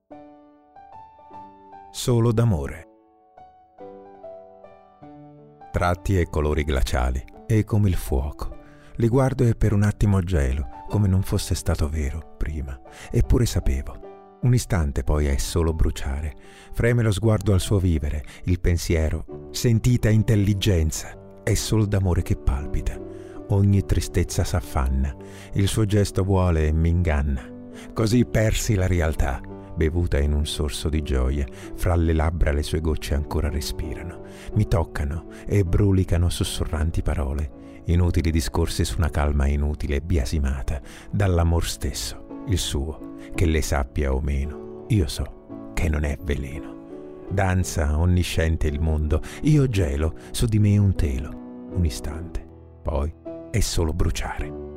Solo d'amore. Tratti e colori glaciali, e come il fuoco. Li guardo e per un attimo gelo, come non fosse stato vero prima, eppure sapevo. Un istante poi è solo bruciare. Freme lo sguardo al suo vivere, il pensiero, sentita intelligenza. È solo d'amore che palpita. Ogni tristezza s'affanna, il suo gesto vuole e m'inganna. Così persi la realtà, bevuta in un sorso di gioia, fra le labbra le sue gocce ancora respirano, mi toccano e brulicano sussurranti parole, inutili discorsi su una calma inutile e biasimata, dall'amor stesso, il suo, che le sappia o meno, io so che non è veleno. Danza onnisciente il mondo, io gelo, su di me un telo, un istante, poi è solo bruciare.